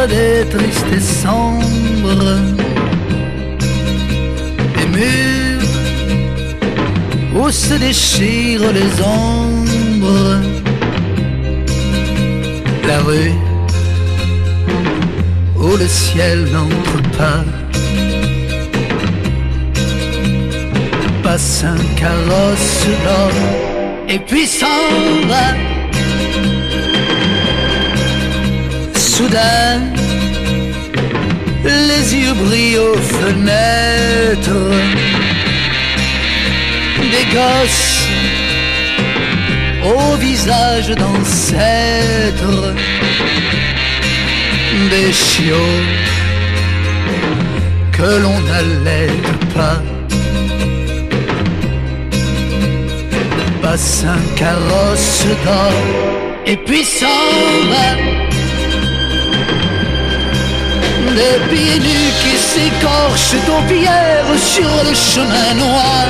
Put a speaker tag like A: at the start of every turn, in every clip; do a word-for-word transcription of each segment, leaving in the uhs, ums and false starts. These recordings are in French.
A: des tristes sombres, des murs où se déchirent les ombres, la rue où le ciel n'entre pas. Passe un carrosse d'or et puis s'en va. Soudain, les yeux brillent aux fenêtres des gosses au visage d'ancêtres, des chiots que l'on n'allait pas. Passe un carrosse d'or et puis s'en va. Des pieds nus qui s'écorchent aux pierres sur le chemin noir,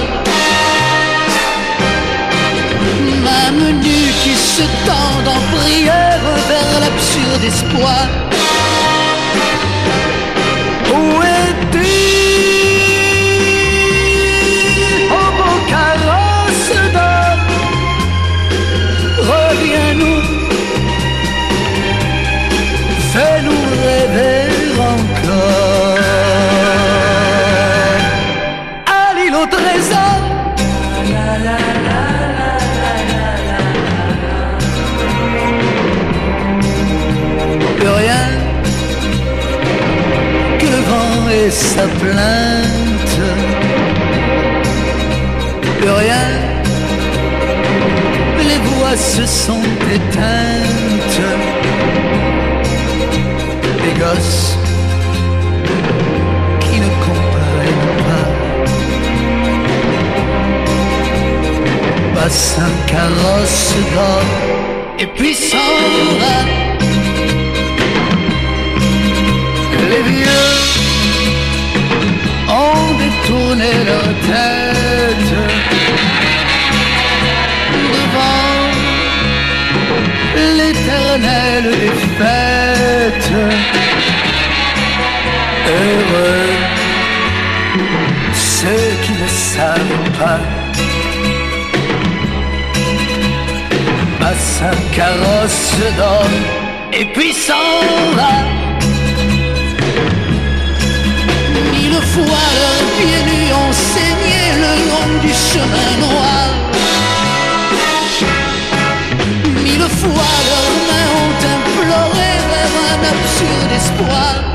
A: même nus qui se tendent en prière vers l'absurde espoir. Où es-tu, ô beau carrosse d'or? Reviens-nous, fais-nous rêver encore à l'île au trésor. Plus rien que le vent et sa plainte, plus rien, les voix se sont éteintes. Les gosses qui ne comprennent pas. Passe un carrosse d'or et puis s'en va. Les vieux ont détourné leur tête devant l'éternelle défaite. Heureux ceux qui ne savent pas. Passe un carrosse d'or et puis s'en va. Mille fois leurs pieds nus ont saigné le long du chemin noir. Mille fois leurs mains ont imploré vers un absurde espoir.